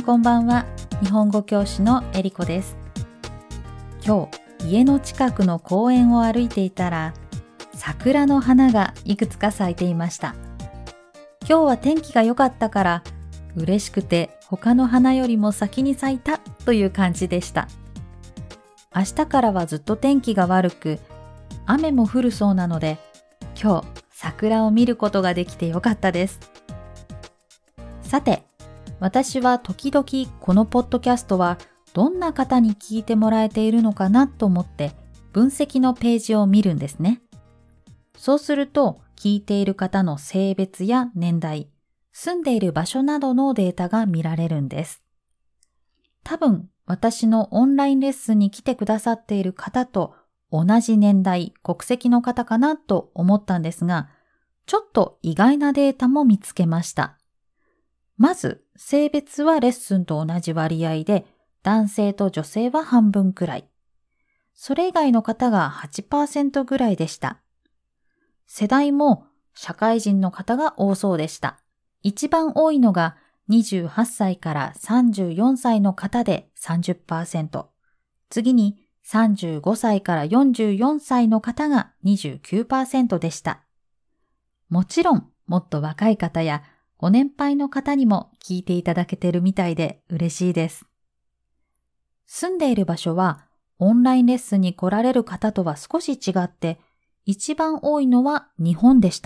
こんばんは。日本語教師のえりこです。今日、家の近くの公園を歩いていたら、桜の花がいくつか咲いていました。今日は天気が良かったから、嬉しくて他の花よりも先に咲いたという感じでした。明日からはずっと天気が悪く、雨も降るそうなので、今日桜を見ることができてよかったです。さて、私は時々このポッドキャストはどんな方に聞いてもらえているのかなと思って分析のページを見るんですね。そうすると聞いている方の性別や年代、住んでいる場所などのデータが見られるんです。多分私のオンラインレッスンに来てくださっている方と同じ年代、国籍の方かなと思ったんですが、ちょっと意外なデータも見つけました。まず、性別はレッスンと同じ割合で、男性と女性は半分くらい。それ以外の方が 8% ぐらいでした。世代も社会人の方が多そうでした。一番多いのが28歳から34歳の方で 30%。次に35歳から44歳の方が 29% でした。もちろん、もっと若い方やご年配の方にも聞いていただけてるみたいで嬉しいです。住んでいる場所はオンラインレッスンに来られる方とは少し違って、一番多いのは日本でした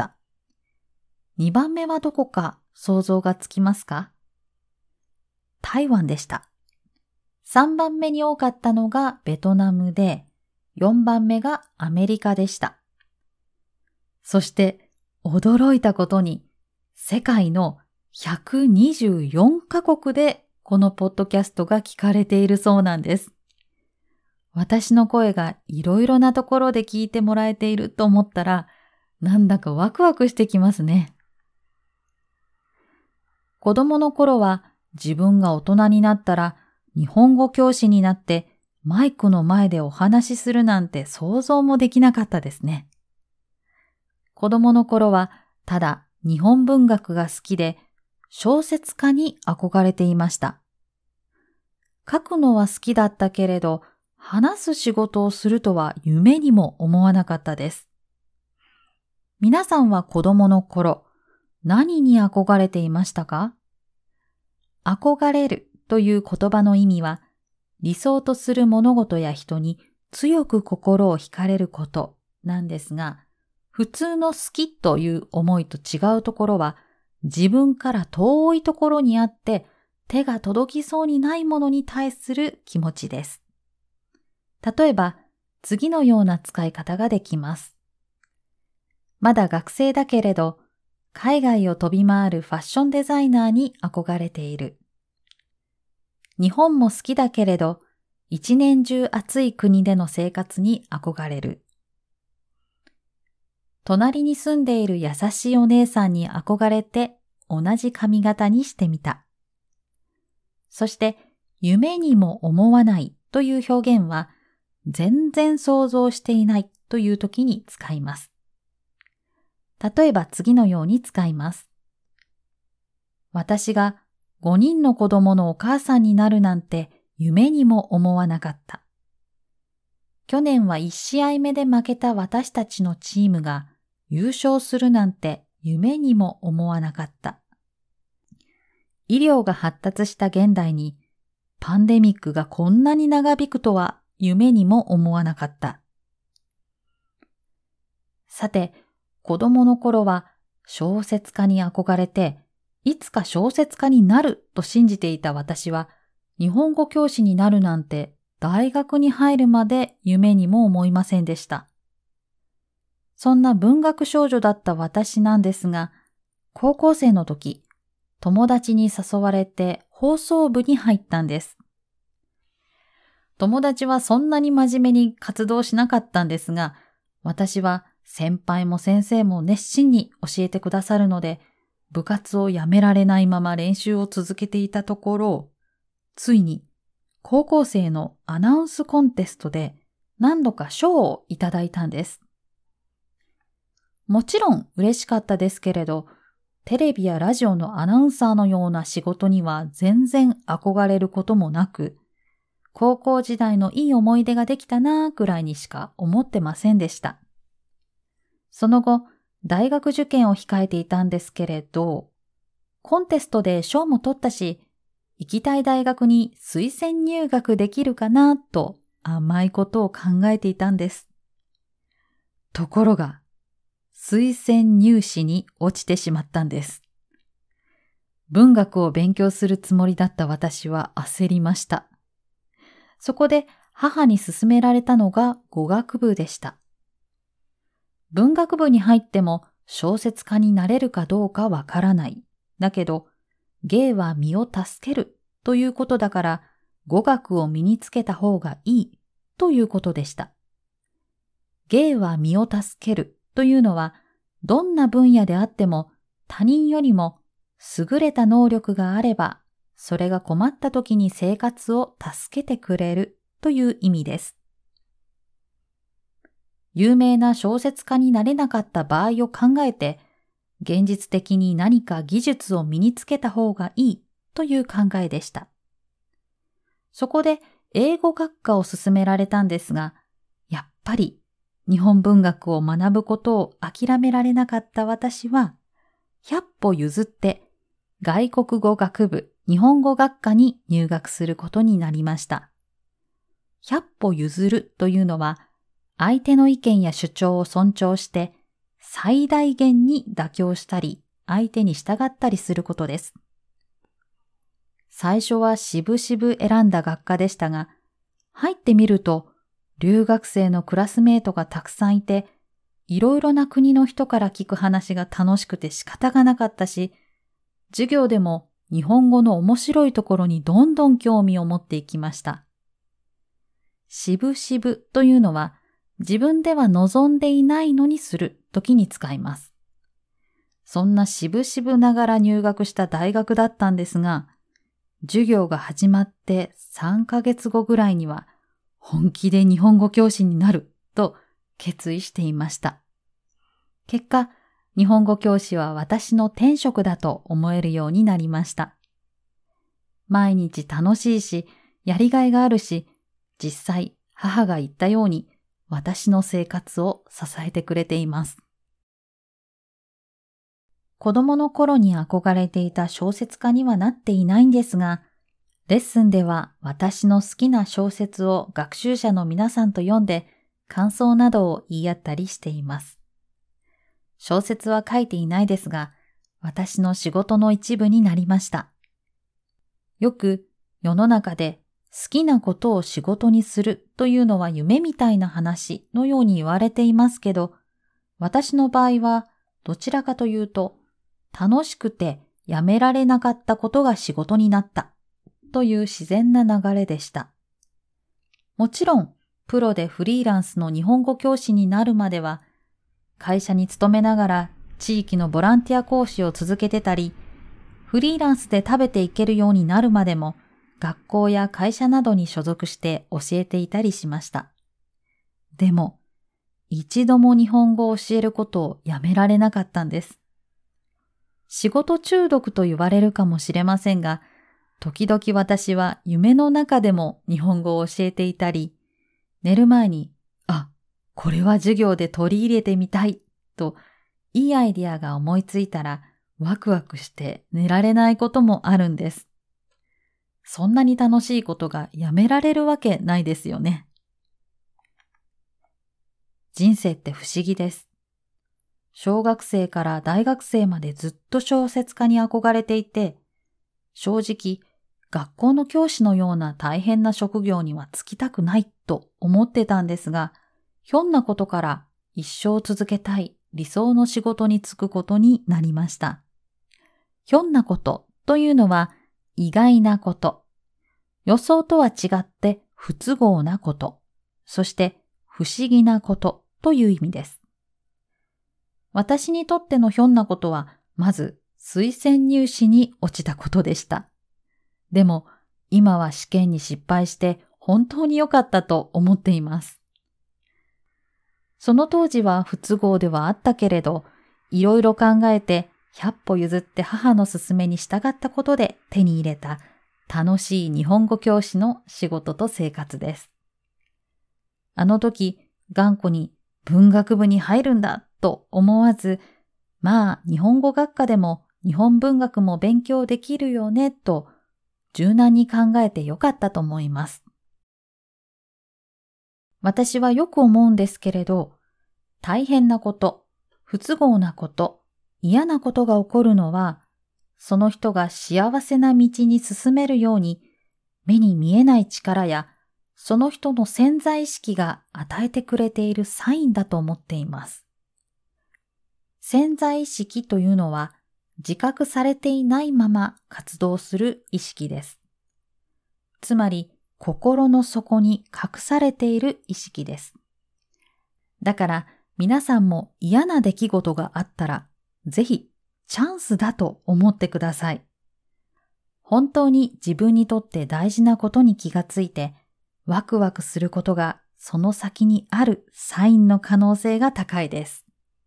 。2番目はどこか想像がつきますか？台湾でした。3番目に多かったのがベトナムで、4番目がアメリカでした。そして驚いたことに、世界の124カ国でこのポッドキャストが聞かれているそうなんです。私の声がいろいろなところで聞いてもらえていると思ったら、なんだかワクワクしてきますね。子供の頃は自分が大人になったら日本語教師になってマイクの前でお話しするなんて想像もできなかったですね。子供の頃はただ日本文学が好きで小説家に憧れていました。書くのは好きだったけれど、話す仕事をするとは夢にも思わなかったです。皆さんは子供の頃、何に憧れていましたか？憧れるという言葉の意味は、理想とする物事や人に強く心を惹かれることなんですが、普通の好きという思いと違うところは、自分から遠いところにあって手が届きそうにないものに対する気持ちです。例えば、次のような使い方ができます。まだ学生だけれど、海外を飛び回るファッションデザイナーに憧れている。日本も好きだけれど、一年中暑い国での生活に憧れる。隣に住んでいる優しいお姉さんに憧れて同じ髪型にしてみた。そして、夢にも思わないという表現は、全然想像していないという時に使います。例えば次のように使います。私が5人の子供のお母さんになるなんて夢にも思わなかった。去年は1試合目で負けた私たちのチームが優勝するなんて夢にも思わなかった。医療が発達した現代にパンデミックがこんなに長引くとは夢にも思わなかった。さて、子供の頃は小説家に憧れて、いつか小説家になると信じていた私は、日本語教師になるなんて大学に入るまで夢にも思いませんでした。そんな文学少女だった私なんですが、高校生の時、友達に誘われて放送部に入ったんです。友達はそんなに真面目に活動しなかったんですが、私は先輩も先生も熱心に教えてくださるので、部活をやめられないまま練習を続けていたところ、ついに高校生のアナウンスコンテストで何度か賞をいただいたんです。もちろん嬉しかったですけれど、 テレビやラジオのアナウンサーのような仕事には全然憧れることもなく、高校時代のいい思い出ができたなぁくらいにしか思ってませんでした。その後、大学受験を控えていたんですけれど、コンテストで賞も取ったし、行きたい大学に推薦入学できるかなと甘いことを考えていたんです。ところが、推薦入試に落ちてしまったんです。文学を勉強するつもりだった私は焦りました。そこで母に勧められたのが語学部でした。文学部に入っても小説家になれるかどうかわからない。だけど、芸は身を助けるということだから、語学を身につけた方がいいということでした。芸は身を助けるというのは、どんな分野であっても他人よりも優れた能力があれば、それが困った時に生活を助けてくれるという意味です。有名な小説家になれなかった場合を考えて、現実的に何か技術を身につけた方がいいという考えでした。そこで英語学科を勧められたんですが、やっぱり日本文学を学ぶことを諦められなかった私は、100歩譲って外国語学部日本語学科に入学することになりました。100歩譲るというのは、相手の意見や主張を尊重して最大限に妥協したり、相手に従ったりすることです。最初は渋々選んだ学科でしたが、入ってみると、留学生のクラスメートがたくさんいて、いろいろな国の人から聞く話が楽しくて仕方がなかったし、授業でも日本語の面白いところにどんどん興味を持っていきました。渋々というのは、自分では望んでいないのにする時に使います。そんな渋々ながら入学した大学だったんですが、授業が始まって3ヶ月後ぐらいには本気で日本語教師になると決意していました。結果、日本語教師は私の天職だと思えるようになりました。毎日楽しいし、やりがいがあるし、実際母が言ったように私の生活を支えてくれています。子供の頃に憧れていた小説家にはなっていないんですが、レッスンでは私の好きな小説を学習者の皆さんと読んで感想などを言い合ったりしています。小説は書いていないですが、私の仕事の一部になりました。よく世の中で好きなことを仕事にするというのは夢みたいな話のように言われていますけど、私の場合はどちらかというと、楽しくてやめられなかったことが仕事になったという自然な流れでした。もちろん、プロでフリーランスの日本語教師になるまでは、会社に勤めながら地域のボランティア講師を続けてたり、フリーランスで食べていけるようになるまでも、学校や会社などに所属して教えていたりしました。でも、一度も日本語を教えることをやめられなかったんです。仕事中毒と言われるかもしれませんが、時々私は夢の中でも日本語を教えていたり、寝る前に、これは授業で取り入れてみたいと、いいアイデアが思いついたらワクワクして寝られないこともあるんです。そんなに楽しいことがやめられるわけないですよね。人生って不思議です。小学生から大学生までずっと小説家に憧れていて、正直学校の教師のような大変な職業には就きたくないと思ってたんですが、ひょんなことから一生続けたい理想の仕事に就くことになりました。ひょんなことというのは意外なこと、予想とは違って不都合なこと、そして不思議なことという意味です。私にとってのひょんなことは、まず推薦入試に落ちたことでした。でも、今は試験に失敗して本当に良かったと思っています。その当時は不都合ではあったけれど、いろいろ考えて 100歩譲って母の勧めに従ったことで手に入れた楽しい日本語教師の仕事と生活です。あの時、頑固に文学部に入るんだと思わず、まあ日本語学科でも日本文学も勉強できるよねと柔軟に考えてよかったと思います。私はよく思うんですけれど、大変なこと、不都合なこと、嫌なことが起こるのは、その人が幸せな道に進めるように、目に見えない力や、その人の潜在意識が与えてくれているサインだと思っています。潜在意識というのは、自覚されていないまま活動する意識です。つまり、心の底に隠されている意識です。だから皆さんも嫌な出来事があったら、ぜひチャンスだと思ってください。本当に自分にとって大事なことに気がついて、ワクワクすることがその先にあるサインの可能性が高いです。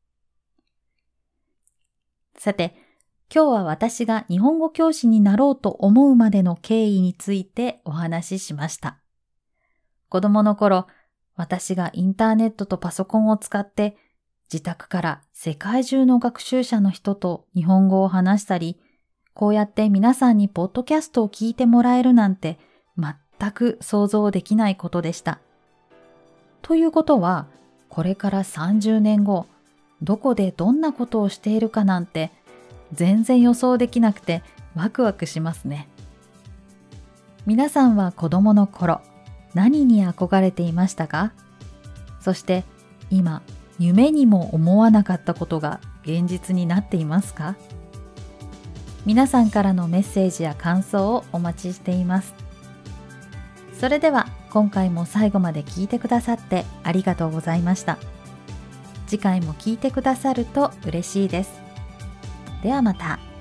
さて、今日は私が日本語教師になろうと思うまでの経緯についてお話ししました。子供の頃、私がインターネットとパソコンを使って自宅から世界中の学習者の人と日本語を話したり、こうやって皆さんにポッドキャストを聞いてもらえるなんて全く想像できないことでした。ということは、これから30年後、どこでどんなことをしているかなんて全然予想できなくてワクワクしますね。皆さんは子供の頃、何に憧れていましたか？そして今、夢にも思わなかったことが現実になっていますか？皆さんからのメッセージや感想をお待ちしています。それでは今回も最後まで聞いてくださってありがとうございました。次回も聞いてくださると嬉しいです。ではまた。